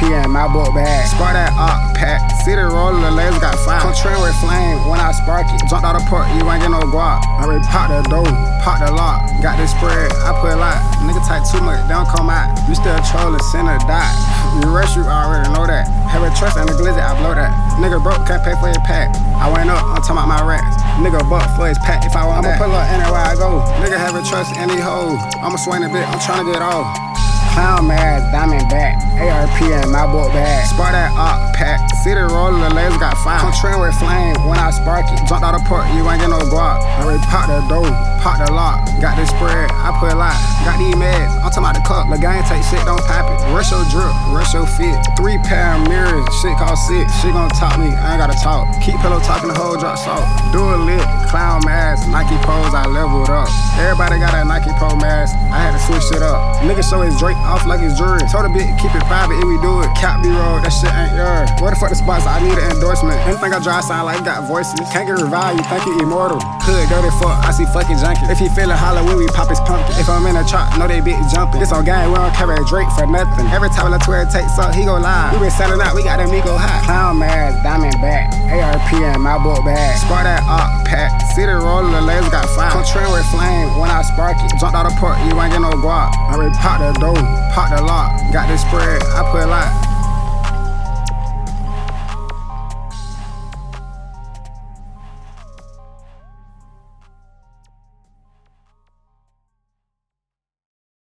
in my book bag. Spark that op pack. City roller, the legs got fire. Come trend with flame when I spark it. Jumped out the port, you ain't get no guap. I already pop the door, pop the lock. Got this spread, I put a lot. Nigga type too much, they don't come out. You still trolling, send a dot. You rush, you already know that. Have a trust and a glizzy, I blow that. Nigga broke, can't pay for your pack. I went up, I'm talking about my racks. Nigga buck for his pack if I want that. I'ma pull up anywhere I go. Nigga have a trust in these hoes. I'ma swing a bit, I'm tryna get off. Clown mask, diamond back, ARP in my book bag. Spark that op pack. City roller, the legs got fire. Come trend with flame when I spark it. Jumped out the port, you ain't get no guap. I already pop the door, pop the lock. Got this spread, I put a lot. Got these meds, I'm talking about the cup. The gang take shit, don't pop it. Rush your drip, rush your fit. 3 pair of mirrors, shit cost 6. She gon' top me, I ain't gotta talk. Keep pillow talking, the whole drop salt. Do a lit, clown mask, Nike pros, I leveled up. Everybody got a Nike Pro mask, I had to switch it up. Nigga show his Drake off like his jewelry. Told a bit, keep it private if we do it. Cap B-roll, that shit ain't yours. Where the fuck the spots? I need an endorsement. Anything I drive sound like got voices. Can't get revived, you think you immortal. Hood, dirty fuck, I see fucking junkies. If he feelin' Halloween, we pop his pumpkin. If I'm in a trap, know they bit jumping. This on gang, we don't carry a Drake for nothing. Every time I Twitter takes up, he go live. We been selling out, we got them ego high. Clown mask, diamond back, ARP in my book bag. Spark that op pack. City roller, the legs got fire. Come trend with flame when I spark it. Jumped out the port, you ain't get no guap. I already pop the door, pop the lock. Got this spread, I put a lot.